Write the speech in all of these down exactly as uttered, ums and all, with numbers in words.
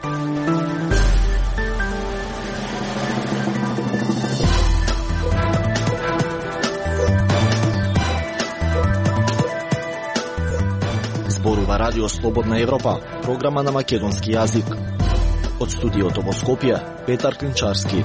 Зборува Радио Слободна Европа, програма на македонски јазик. Од студиото во Скопје, Петар Клинчарски.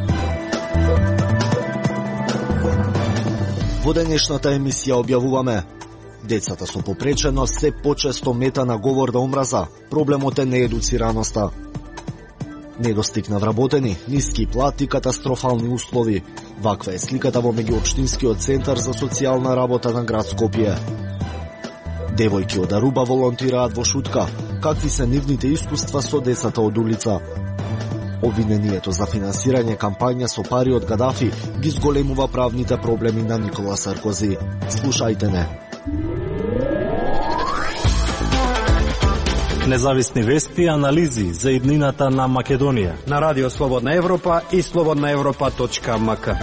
Во денешната емисија објавуваме: децата со попреченост се почесто мета на говор на омраза, проблемот е неедуцираноста. Недостиг на вработени, ниски плати, катастрофални услови. Ваква е сликата во меѓуопштинскиот центар за социјална работа на град Скопје. Девојки од Аруба волонтираат во Шутка. Какви се нивните искуства со децата од улица? Обвинението за финансирање кампања со пари од Гадафи ги зголемува правните проблеми на Никола Саркози. Слушајте не. Независни вести и анализи за иднината на Македонија на Радио Слободна Европа и слободна европа точка ем ка.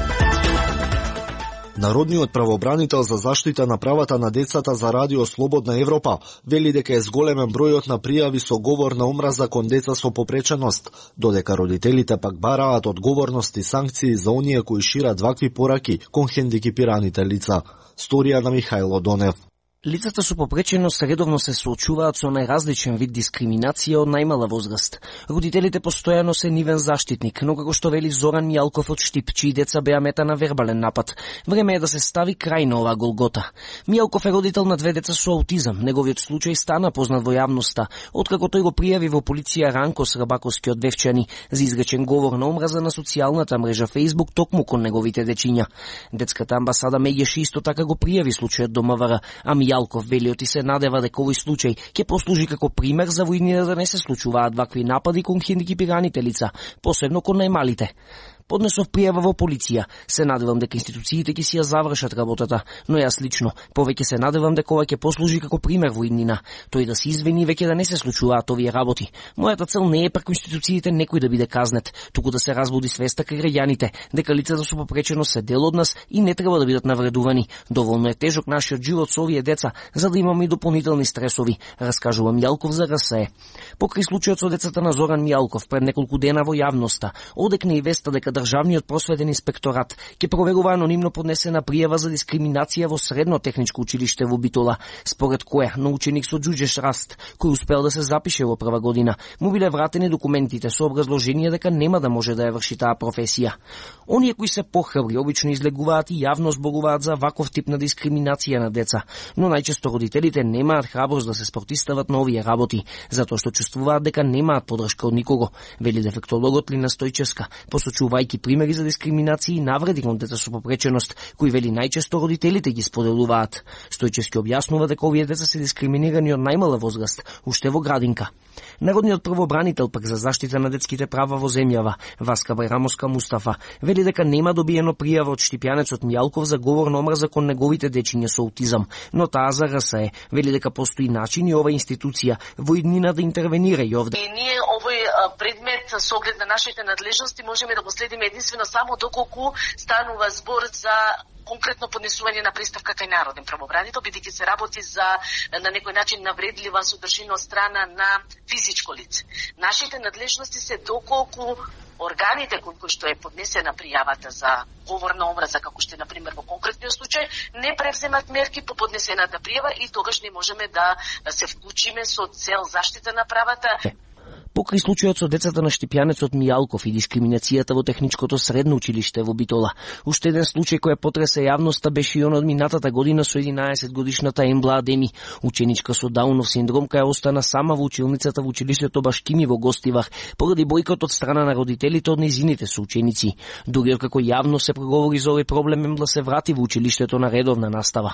Народниот правобранител за заштита на правата на децата за Радио Слободна Европа вели дека е зголемен бројот на пријави со говор на омраза кон деца со попреченост, додека родителите пак бараат одговорност и санкции за оние кои шират вакви пораки кон хендикепираните лица. Сторија на Михајло Донев. Лицата со попреченост редовно се соочуваат со најразличен вид дискриминација од најмала возраст. Родителите постојано се нивен заштитник, но како што вели Зоран Мијалков од Штип, чии деца беа мета на вербален напад, време е да се стави крај на оваа голгота. Мијалков е родител на две деца со аутизам. Неговиот случај стана познат во јавноста, откако тој го пријави во полиција Ранко Срабаковски од Девчани за изречен говор на омраза на социјалната мрежа Facebook токму кон неговите дечиња. Детската амбасада Меѓеши исто така го пријави случајот до МВР, а Мијалков велиот и се надева дека овој случај ќе послужи како пример за во иднина да не се случуваат вакви напади кон хендикепираните лица, посебно кон најмалите. Поднесов пријава во полиција. Се надевам дека институциите ќе си ја завршат работата, но јас лично повеќе се надевам дека ова ќе послужи како пример во иднина. Тој да се извини веќе да не се случуваат овие работи. Мојата цел не е преку институциите некој да биде казнет, туку да се разбуди свеста кај граѓаните дека лицата со попреченост се дел од нас и не треба да бидат навредувани. Доволно е тежок нашиот живот со овие деца, за да имаме и дополнителни стресови, раскажува Мијалков за РСЕ. Покрај случајот со децата на Зоран Мијалков пред неколку дена во јавноста, одекна и веста дека Државниот просветен инспекторат ќе проверува анонимно поднесена пријава за дискриминација во Средно техничко училиште во Битола, според која на ученик со џуџеш раст, кој успел да се запише во прва година, му биле вратени документите со образложение дека нема да може да ја врши таа професија. Оние кои се похрабри обично излегуваат и јавно зборуваат за ваков тип на дискриминација на деца, но најчесто родителите немаат храброст да се спротистават на овие работи, затоа што чувствуваат дека немаат подршка од никого, вели дефектологот Лина Стојчевска, посочувајќи примери за дискриминација и навреди кон деца со попреченост, кои вели најчесто родителите ги споделуваат. Стојчевски објаснува дека овие деца се дискриминирани од најмала возраст, уште во градинка. Народниот правобранител пак за заштита на детските права во земјава, Васка Бајрамовска Мустафа, вели дека нема добиено пријава од штипјанецот Мијалков за говор на омраза кон неговите дечиња со аутизам, но таа за РСЕ вели дека постои начин и ова институција во иднина да интервенира и овде. И ние овој предмет со оглед на нашите надлежности можеме да го следиме единствено само доколку станува збор за конкретно поднесување на представка кај народен правобранител, бидејќи се работи за на некој начин навредлива содржина од страна на физичко лице. Нашите надлежности се доколку органите кои што е поднесена пријавата за говор на омраза, како што е например во конкретниот случај, не превземат мерки по поднесената пријава и тогаш не можеме да се вклучиме со цел заштита на правата. Покрај случајот со децата на штипјанецот Мијалков и дискриминацијата во техничкото средно училиште во Битола, уште еден случај кој потресе јавноста беше и он од минатата година со единаесет годишната Ембла Адеми, ученичка со Даунов синдром, која остана сама во училницата во училиштето Башкими во Гостивар, поради бојкот од страна на родителите од нејзините соученици. Дури како јавно се проговори за овој проблем, Ембла се врати во училиштето на редовна настава.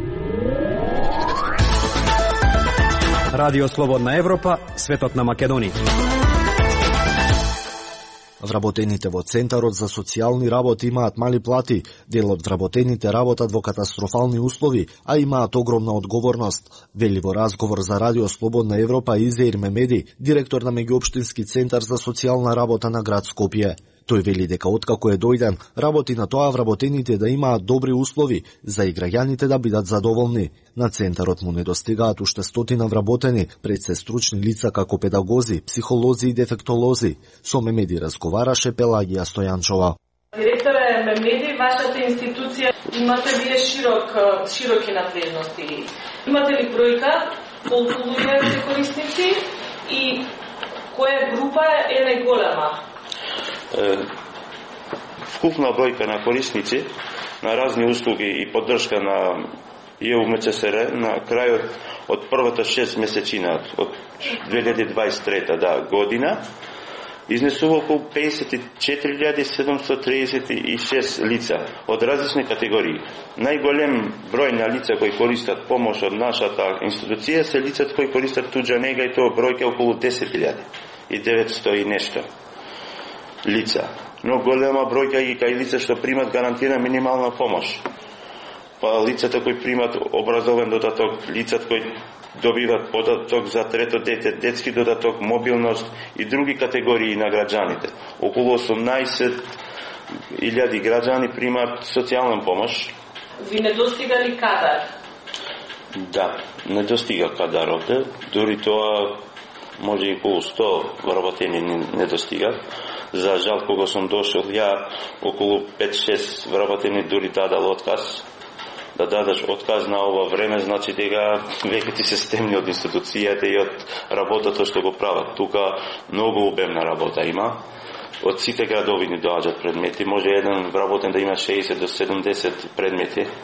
Радио Слободна Европа, светот на Македонија. Вработените во Центарот за социјални работи имаат мали плати, дел од вработените работат во катастрофални услови, а имаат огромна одговорност, вели во разговор за Радио Слободна Европа Изеир Мемеди, директор на меѓуопштински Центар за социјална работа на град Скопје. Тој вели дека откако е дојден, работи на тоа вработените да имаат добри услови за и граѓаните да бидат задоволни. На центарот му недостигаат уште стотина вработени, пред се стручни лица како педагози, психолози и дефектолози. Со Мемеди разговараше Пелагија Стојанчова. Директоре Мемеди, вашата институција имате вие широк, широки надлежности. Имате ли бројка колку луѓе се корисници и која група е најголема? Вкупна бројка на корисници на разни услуги и поддршка на ЕУМЦСР на крајот од првата шест месечина од две илјади дваесет и трета да, година изнесува околу песет и четири илјади седумстотини триесет и шест лица од различни категории. Најголем број на лица кои користат помош од нашата институција се лицата кои користат туѓа нега и тоа бројка околу десет илјади и деветстотини и нешто лица. Но голема бројка и кај лица што примат гарантирана минимална помош. Па лицата кои примат образовен додаток, лицата кои добиват додаток за трето дете, детски додаток, мобилност и други категории на граѓаните. Околу осумнаесет илјади граѓани примат социјална помош. Ви недостига ли кадар? Да, недостига кадар овде. Дури тоа може и околу сто вработени недостигат. За жал, кога сум дошол, ја околу пет-шест вработени дури дадал отказ. Да дадеш отказ на ова време, значи дека веќе ти се стемни од институцијата и од работата што го прават. Тука многу обемна работа има. Од сите градови ни доаѓаат предмети. Може еден вработен да има шеесет до седумдесет предмети. Е,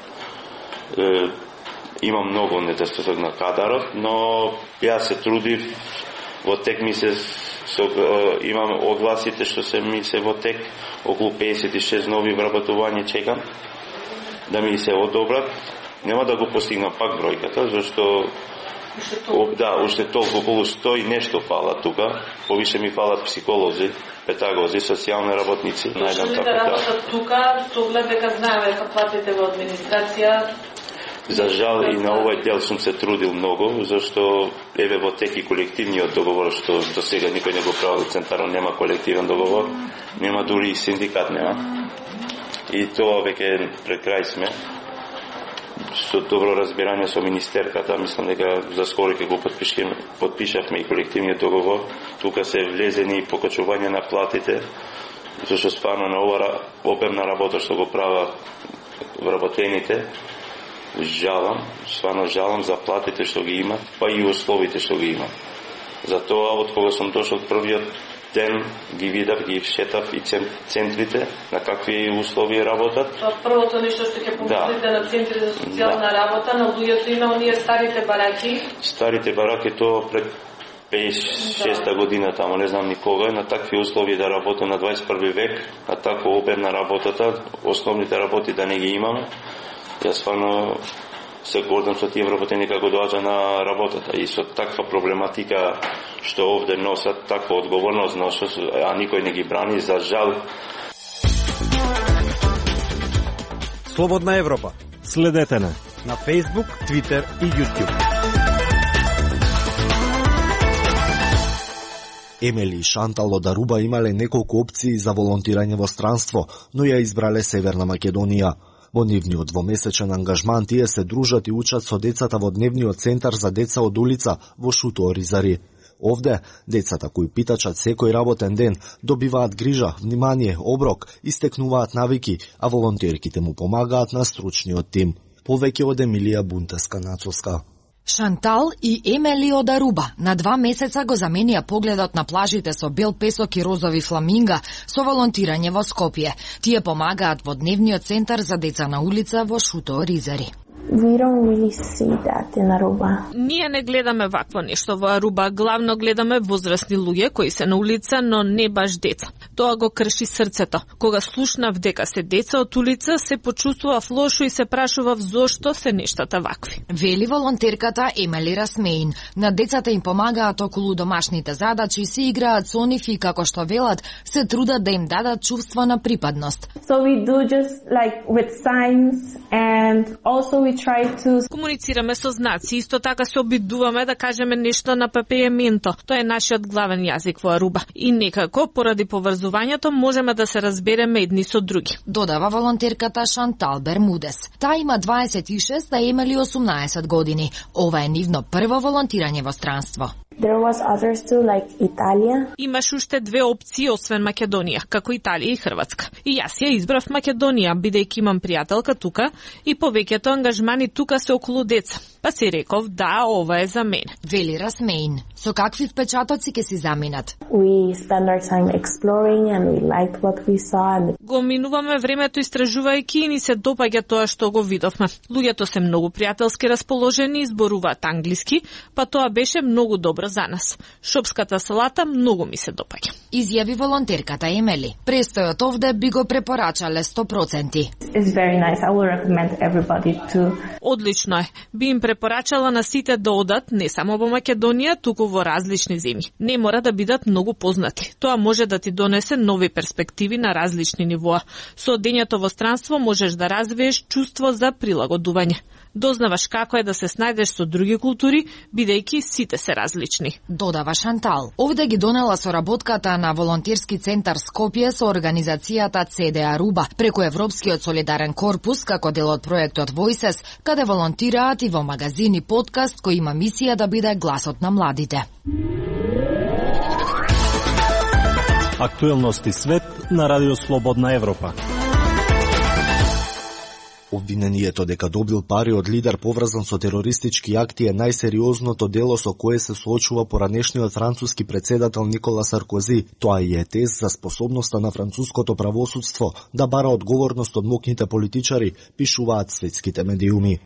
има многу недостаток на кадарот, но ја се трудив во тек ми се со, е, имам огласите што се ми се во тек, околу песет и шест нови вработувања чекам да ми се одобрат. Нема да го постигнам пак бројката, зашто да, уште толку, околу сто и нешто фала тука. Повише ми фалат психолози, педагози, социјални работници. Најдам така да работат тука, со оглед дека знаеме како платите во администрација. За жал и на овој дел сум се трудил многу, зашто еве во теки колективниот договор што до сега никој не го прави, центарот нема колективен договор, нема дури и синдикат нема. И тоа веќе пред крај сме. Со добро разбирање со министерката, мислам дека за скоро ќе го подпишеме, подпишавме и колективниот договор. Тука се влезени покачување на платите, зашто стварно на ова обемна работа што го прават вработените, жалам, стварно жалам за платите што ги имат, па и условите што ги имат. Затоа, од кога сум дошол првиот ден, ги видав, ги шетав и центрите, на какви услови работат. Првото нешто што ќе помислите да. На центри за социјална да. Работа, на луѓето има оние старите бараки. Старите бараки, тоа пред петдесет-шеста да. Година, тамо не знам никога, на такви услови да работам на дваесет и први век, на таква обемна работата, основните работи да не ги имаме. Јас стварно се гордам со тие вработени како доаѓа на работата и со таква проблематика што овде носат, таква одговорност носат, а никој не ги брани, за жал. Слободна Европа. Следете на на Facebook, Twitter и YouTube. Емели и Шантал од Аруба имале неколку опции за волонтирање во странство, но ја избрале Северна Македонија. Во нивниот двомесечен ангажман тие се дружат и учат со децата во дневниот центар за деца од улица во Шуто Оризари. Овде, децата кои питачат секој работен ден, добиваат грижа, внимание, оброк, истекнуваат навики, а волонтерките му помагаат на стручниот тим. Повеќе од Емилија Бунтеска-Нацовска. Шантал и Емели од Аруба на два месеца го заменија погледот на плажите со бел песок и розови фламинга со волонтирање во Скопје. Тие помагаат во дневниот центар за деца на улица во Шуто Оризари. We don't really see that in Aruba. Ние не гледаме вакво нешто во Аруба, главно гледаме возрастни луѓе кои се на улица, но не баш деца. Тоа го крши срцето. Кога слушнав дека се деца од улица, се почувствував лошо и се прашував зошто се нештата вакви. Вели волонтерката Емели Расмеин. На децата им помагаат околу домашните задачи, се играат со нив и како што велат, се трудат да им дадат чувство на припадност. So we do just like with signs and also we try to... Комуницираме со знаци, исто така се обидуваме да кажеме нешто на папејементо. Тоа е нашиот главен јазик во Аруба. И некако, поради поврзувањето, можеме да се разбереме едни со други. Додава волонтерката Шантал Бермудес. Таа има дваесет и шест, а Емели осумнаесет години. Ова е нивно прво волонтирање во странство. There was others too, like Italia. Имаш уште две опции освен Македонија, како Италија и Хрватска. И јас ја избрав Македонија, бидејќи имам пријателка тука и повеќето ангажмани тука се околу деца. Па си реков, да, ова е за мене. Вели Расмейн. Со какви впечатоци ќе си заминат? We spend our time exploring and we liked what we saw. And... Го минуваме времето истражувајќи и ни се допаѓа тоа што го видовме. Луѓето се многу пријателски расположени и зборуваат англиски, па тоа беше многу добро за нас. Шопската салата многу ми се допаѓа. Изјави волонтерката Емели. Престојот овде би го препорачале сто проценти. It's very nice. I will recommend everybody to... Одлично е. Би им препорачала на сите да одат не само во Македонија, туку во различни земји. Не мора да бидат многу познати. Тоа може да ти донесе нови перспективи на различни нивоа. Со одењето во странство можеш да развиеш чувство за прилагодување. Дознаваш како е да се снајдеш со други култури, бидејќи сите се различни. Додава Шантал. Овде ги донела соработката на волонтерски центар Скопје со организацијата Це Де Аруба преку Европскиот солидарен корпус како дел од проектот Voices, каде волонтираат и во магазин и подкаст кој има мисија да биде гласот на младите. Актуелности свет на Радио Слободна Европа. Обвинението дека добил пари од лидер поврзан со терористички акти е најсериозното дело со кое се соочува поранешниот француски председател Никола Саркози. Тоа и е тест за способноста на француското правосудство да бара одговорност од мокните политичари, пишуваат светските медиуми.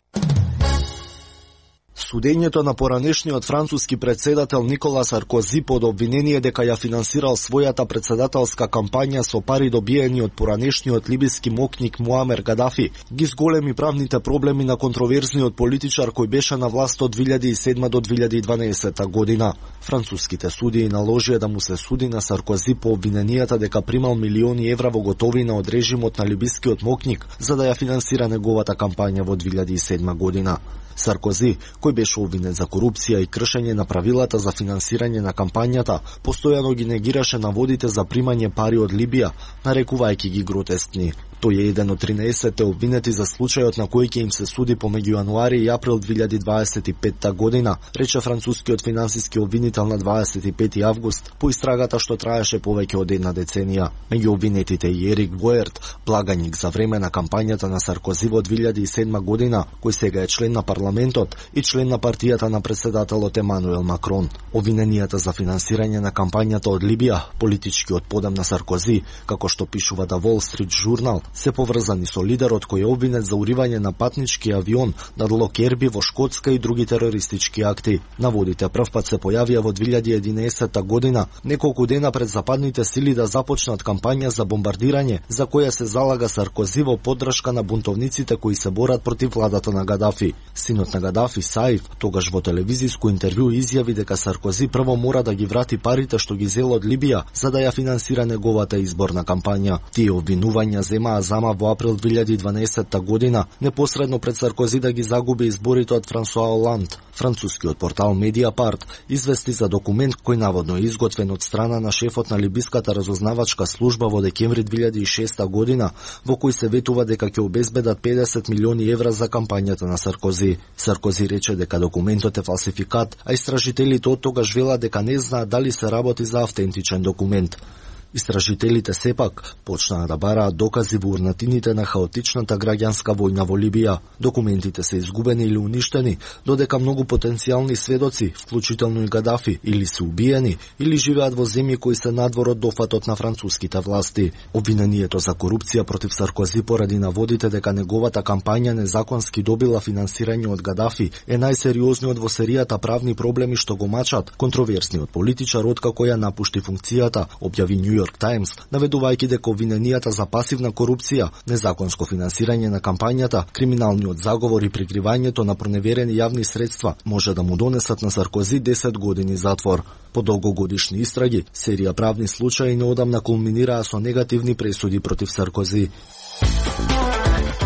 Судењето на поранешниот француски председател Никола Саркози под обвинение дека ја финансирал својата председателска кампања со пари добиени од поранешниот либиски мокник Муамер Гадафи ги зголеми правните проблеми на контроверзниот политичар кој беше на власт од две илјади и седма до две илјади и дванаесета година. Француските судии наложија да му се суди на Саркози по обвиненијата дека примал милиони евра во готовина од режимот на либискиот мокник за да ја финансира неговата кампања во две илјади и седма година. Саркози, кој беше обвинет за корупција и кршење на правилата за финансирање на кампањата, постојано ги негираше наводите за примање пари од Либија, нарекувајќи ги гротескни. Тој е еден од тринаесетте обвинети за случајот на кој ќе им се суди помеѓу јануари и април две илјади дваесет и петта година, рече францускиот финансиски обвинител на дваесет и пети август по истрагата што траеше повеќе од една деценија. Меѓу обвинетите и Ерик Воерт, благаник за време на кампањата на Саркози во две илјади и седма година, кој сега е член на парламентот и член на партијата на председателот Емануел Макрон. Обвиненијата за финансирање на кампањата од Либија, политичкиот подем на Саркози, како што пишува The Wall Street Journal, се поврзани со лидерот кој е обвинет за уривање на патнички авион над Локерби во Шкотска и други терористички акти. Наводите првпат се појавија во две илјади и единаесетта година, неколку дена пред западните сили да започнат кампања за бомбардирање, за која се залага Саркози во поддршка на бунтовниците кои се борат против владата на Гадафи. Синот на Гадафи, Саиф, тогаш во телевизиско интервју изјави дека Саркози прво мора да ги врати парите што ги зел од Либија за да ја финансира неговата изборна кампања. Тие обвинувања земаа зама во април две илјади и дванаесетта година, непосредно пред Саркози да ги загуби изборите од Франсуа Оланд. Францускиот портал Медиапарт извести за документ кој наводно е изготвен од страна на шефот на либиската разузнавачка служба во декември две илјади и шеста година, во кој се ветува дека ќе обезбедат педесет милиони евра за кампањата на Саркози. Саркози рече дека документот е фалсификат, а истражителите од тогаш велат дека не знаат дали се работи за автентичен документ. Истражителите сепак почнаа да бараат докази во урнатините на хаотичната граѓанска војна во Либија. Документите се изгубени или уништени, додека многу потенцијални сведоци, вклучително и Гадафи, или се убиени, или живеат во земји кои се надвор од дофатот на француските власти. Обвинението за корупција против Саркози поради наводите дека неговата кампања незаконски добила финансирање од Гадафи е најсериозниот во серијата правни проблеми што го мачат контроверсниот политичар откако ја напушти функцијата, објави Нью Йорк Таймс, наведувајќи дека обвиненијата за пасивна корупција, незаконско финансирање на кампањата, криминалниот заговор и прикривањето на проневерени јавни средства може да му донесат на Саркози десет години затвор. По долгогодишни истраги, серија правни случаи неодамна кулминираа со негативни пресуди против Саркози.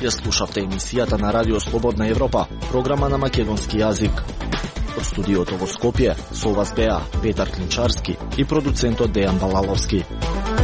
Ја слушавте емисијата на Радио Слободна Европа, програма на македонски јазик. Од студиото во Скопје со вас беа Петар Клинчарски и продуцентот Дејан Балаловски.